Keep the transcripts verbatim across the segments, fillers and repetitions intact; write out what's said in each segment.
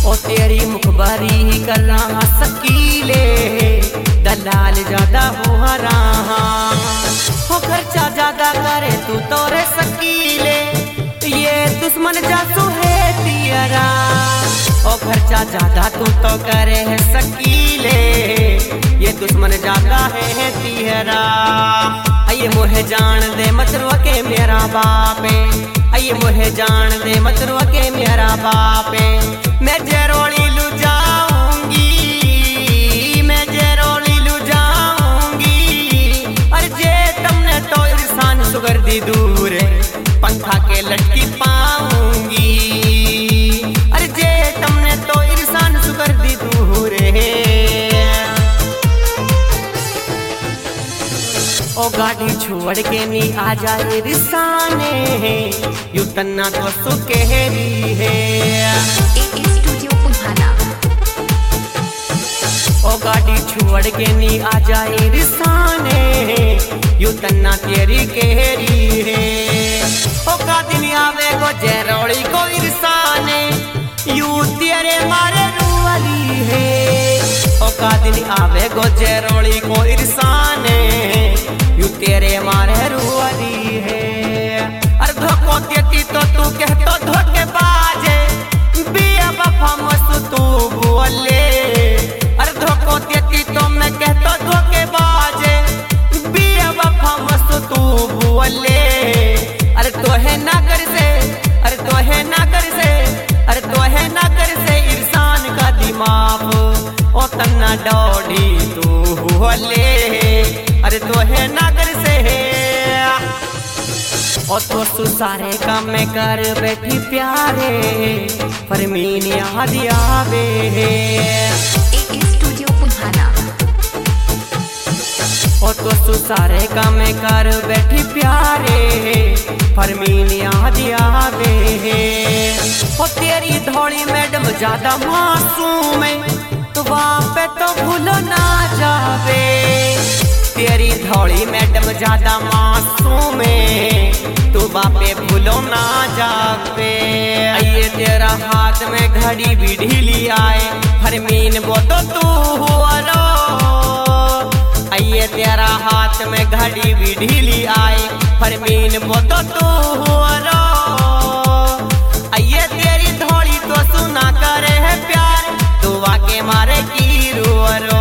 ओ तेरी मुखबारी कर रहा सकीले, दलाल ज्यादा हो रहा हो, खर्चा ज्यादा करे तू तोरे सकीले, ये दुश्मन जासू है तेरा। ओ खर्चा ज्यादा तू तो करे है सकीले, ये दुश्मन ज्यादा है तेरा। आइए मोहे जान दे मतरुआ के मेरा बापे, आइए मोहे जान दे मतरुआ के मेरा बापे। मैं जेरोली लू जाऊंगी, मैं जेरोली लू जाऊंगी, अरे जे तुमने तो इंसान सुगर दी दूर पंखा के लटकी पाऊंगी, अरे जे तुमने तो इंसान सुगर दी दूर। ओ गाड़ी छोड़ के नी आ जाए रिसाने, यू तन्ना तो सुकेरी है। ओ गाड़ी छोड़ के नी आ जाए रिसाने, यू तन्ना तेरी केरी है। ओ का दिन आवे गो जेरोली को रिसाने, यू तेरे मारे रुवाली है। ओ का दिन आवे गो जेरोली को रिसाने, यू तेरे मारे रुवाली है। अरे धोखो देती तो तू कहतो धोखे बाजे, बिया बफा मस्त तू बोले। अरे धोखो देती तो मैं कहतो धोखे बाजे, बिया बफा मस्त तू बोले। अरे तो है ना कर से, अरे तो है ना कर से, अरे तो है ना कर से इंसान का दिमाग, ओ तन्ना डोडी तू बोले। अरे तो है ना कर से ओ तो सुसारे काम में कर बैठी प्यारे, फरमीन याद आवे। ओ तो सुसारे काम में कर बैठी प्यारे, फरमीन याद आवे। ओ तेरी धौली मैडम ज्यादा मासूम है, तो वहाँ पे तो भूलो ना जावे। तेरी धौली मैडम ज्यादा मासूम है, तू बापे भूलो ना जावे। आइए तेरा हाथ में घड़ी भी ढीली आए, फरमीन वो तो तू हुआ रो। आइए तेरा हाथ में घड़ी भी ढीली आए, फरमीन वो तो तू हुआ रो। आइए तेरी धौली तो सुना करे है प्यार, तू वाके मारे की रुअरो,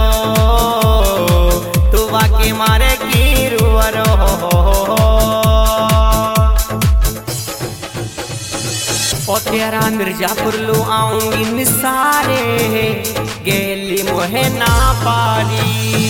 तू वाके मारे की रुअरो। ओ तेरा मिर्जापुर लो आऊंगी निसारे, गेली मोहे ना पारी।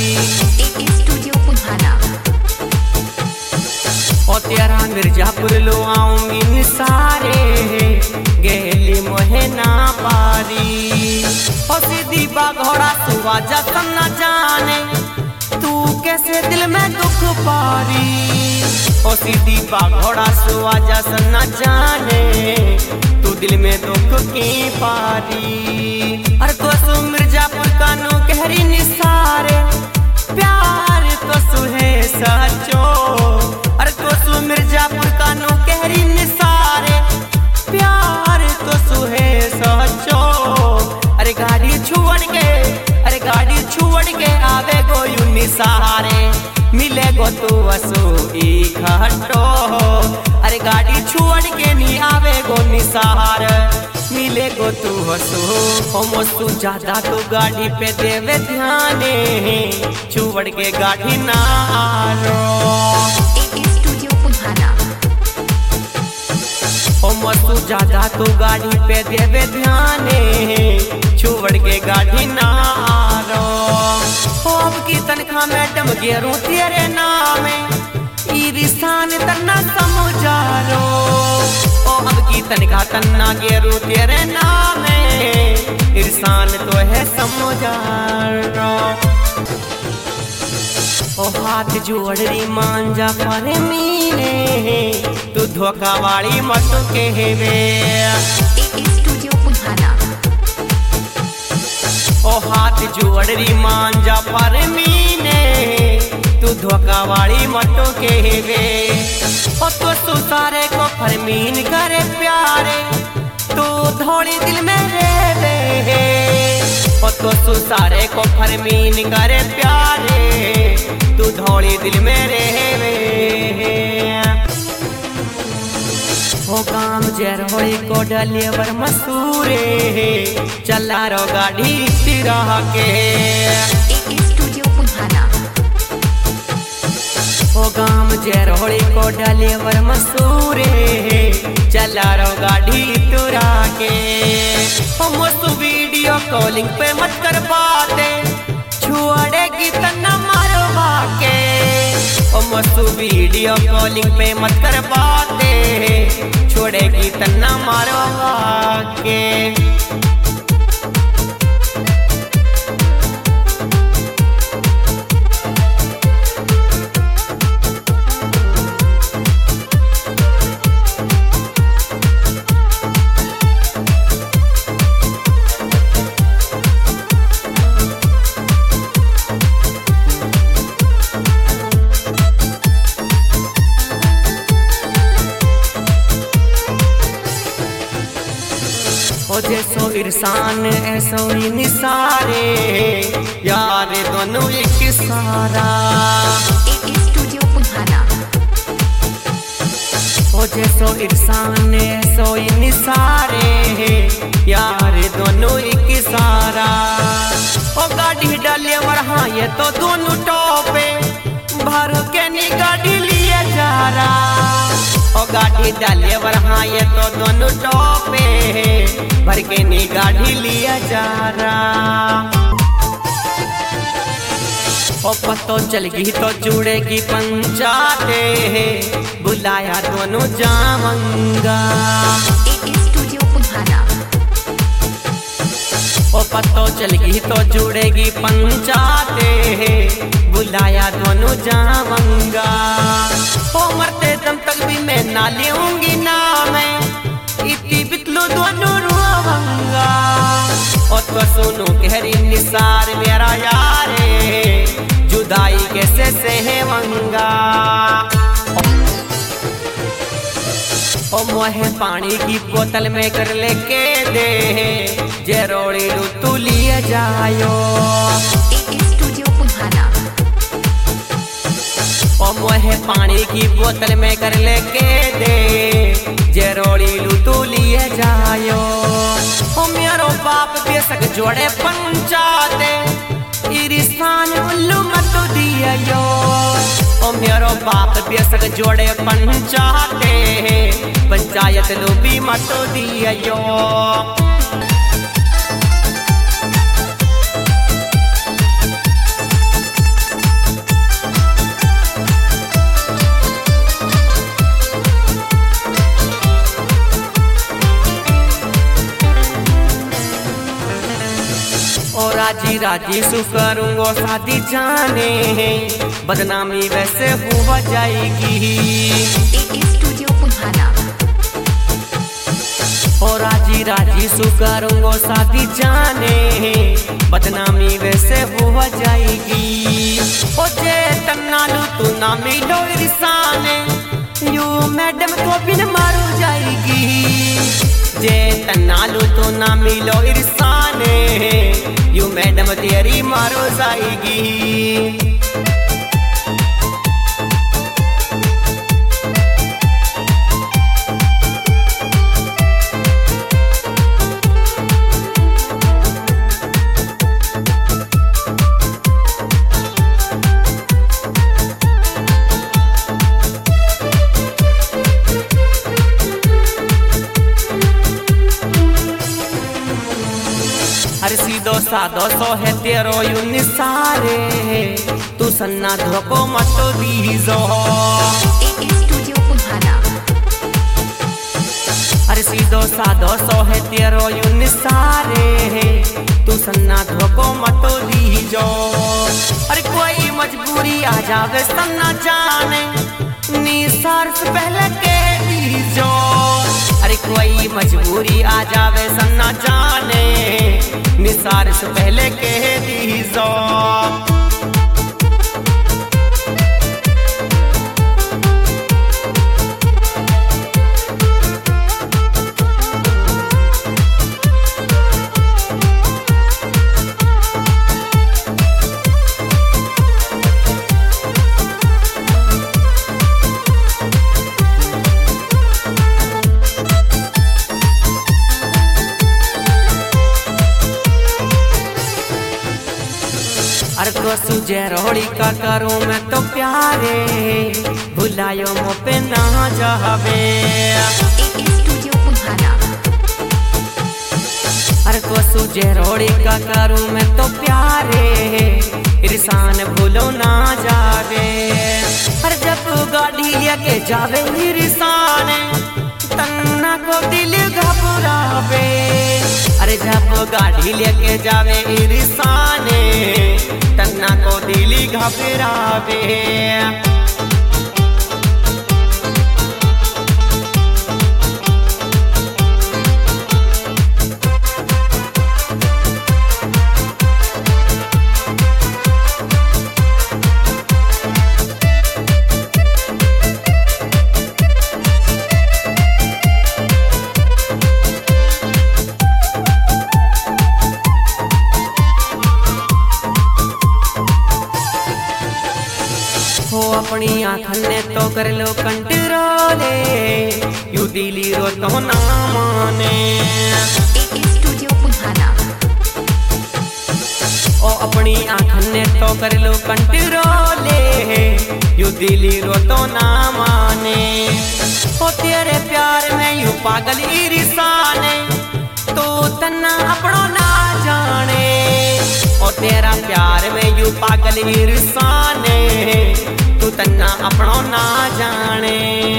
ओ तेरा मिर्जापुर लो आऊंगी निसारे, गेली मोहे ना पारी। ओ सीधी बाघोड़ा सुवा जसन न जाने, तू कैसे दिल में दुख पारी। ओ सीधी बाघोड़ा सुवा जसन न जाने, तू दिल में दुख की पारी। अरे तो सु मिर्जापुर का नो कहरी निसारे, प्यार तो सुहे सचो। अरे तो सु मिर्जापुर का नो कहरी निसारे, प्यार तो सुहे सचो। अरे गाड़ी छुड़ के, अरे गाड़ी छुड़ के आवे गो यू निसारे, मिले गो तू वसु इकट्ठो। अरे गाड़ी छुड़ के नी आवे गो निसार, मिले गो तू वसु। ओ मस्तु ज्यादा तो गाड़ी पे देवे ध्याने, छुड़ के गाड़ी ना आरो। ओ मस्तु ज्यादा तो गाड़ी पे देवे ध्याने, छुड़ के गाड़ी ना आरो। ओ अब की तनखा मैडम गेरू तेरे नामे, ई रिसान तन्ना समझारो। ओ अब की तनखा तन्ना गेरू तेरे नामे, इंसान तो है समझारो। ओ हाथ जोड़ी मांझा पर मीने, तू धोखा वाली मत कहवे। ओ हाथ जोड़ी मांझा पर मीने, तू धोखा वाली मत कहवे। ओ तो सुसारे को फरमीन करे प्यारे, तू धोड़ी दिल में रहवे। ओ तो सुसारे को फरमीन करे प्यारे तू धौली दिल में रहे हो काम जर होई को डलेवर मसूरे चला रो गाड़ी तिरह के स्टूडियो पुधाना हो गाम जर होई को डलेवर मसूरे चला रो गाड़ी तुरा के हो मस्त वीडियो कॉलिंग पे मत कर पाते छुड़ेगी तना मारवा के ओ मस्त वीडियो कॉलिंग पे मत कर पाते छोड़ेगी तना मारवा के हो जैसो इरसान ऐसो ही निसारे यार दोनों एक सारा स्टूडियो पुधाना हो जैसो इरसान ऐसो ही निसारे यार दोनों एक सारा ओ गाड़ी डाले वरहा ये तो दोनों टॉपे भर के नी गाड़ी लिए जा रहा ओ गाड़ी डाले वरहा ये तो दोनों टॉपे भर के नी गाड़ी लिया जा रहा ओ पतो चल गई तो जुड़ेगी पंचाते बुलाया दोनों जामंगा स्टूडियो पुधाना ओ पतो चल गई तो जुड़ेगी पंचाते बुलाया दोनों जामंगा ओ मरते दम तक भी मैं ना लेऊंगी ना मैं इतनी बितलू दोनों रुआवंगा ओ तो सुनो कहरी निसार मेरा यारे जुदाई कैसे सहवंगा ओ मोहे पानी की बोतल में कर लेके दे जेरोड़ी लू तू लिए जायो स्टूडियो पुधाना ओ मोहे पानी की बोतल में कर लेके दे जेरोड़ी लू तू लिए जायो ओ मेरो बाप बेसक जोड़े पंचाते इरिसान उल्लू मत दियो ओ मेरो बाप बेसक जोड़े पंचाते पंचायत लो भी मत दियो ओ राजी राजी सु करूंगो शादी जाने बदनामी वैसे हो जाएगी स्टूडियो पुधाना ओ राजी राजी सु करूंगो शादी जाने बदनामी वैसे हो जाएगी ओ जे तन्नालू तू ना मिलो रिसाने यू मैडम को बिन मारू जाएगी जे तन्नालू तू ना मिलो इरसाने यू मैडम तेरी मारो जाएगी हर सीधो साधो सो है तेरो यू निसारे तू सन्ना धोको मत दीजो स्टूडियो पुधाना हर सीधो साधो सो है तेरो यू निसारे तू सन्ना धोको मत दीजो अरे कोई मजबूरी आ जावे सन्ना जाने निसार से पहले के दीजो अरे कोई मजबूरी आ जावे सन्ना जाने निसार से पहले कह दीजो को सुजे रोड़ी का करूं मैं तो प्यारे भुलायो मो पे ना जावे ए स्टूडियो पुन्हाना। अरे को सुजे रोड़ी का करूं मैं तो प्यारे ईरसान भूलो ना जावे। अरे जब गाड़ी लेके जावे ईरसान तन्ना को दिल घबरावे। अरे जब गाड़ी लेके जावे ईरसान तन्ना को दिल घबरावे। हो अपनी आँखन ने तो कर लो कंट्रोले यू दिली रो तो ना माने। ए स्टूडियो पुन्हाना। ओ अपनी आँखन ने तो कर लो कंट्रोले यू दिली रो तो ना माने। ओ तेरे प्यार में यू पागल ईरसान तो तन्ना अपनो ना जाने। ओ तेरा प्यार में यू पागल ईरसान तू तन्ना अपनो ना जाने।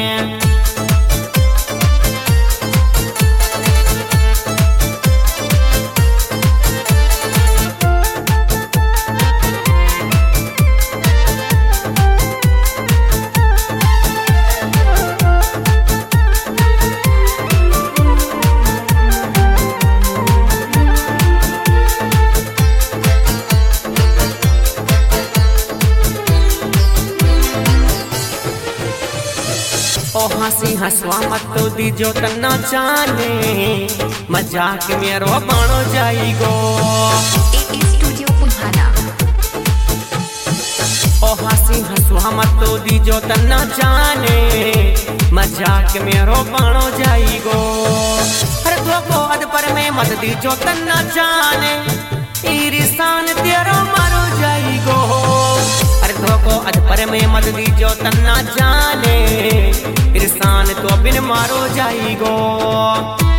ओ हंसी हंसवा मत तो दीजो तन्ना जाने मजाक मेरो बनो जाइगो। ए स्टूडियो पुन्हाना। ओ हंसी हंसवा मत तो दीजो तन्ना जाने मजाक मेरो बनो जाइगो। अरे धोखो अद पर में मत दीजो तन्ना जाने ईरसान तेरो मारो जाइगो। अरे धोखो अद पर में मत दीजो तन्ना जाने ईरसान तो बिन मारो जाइगो।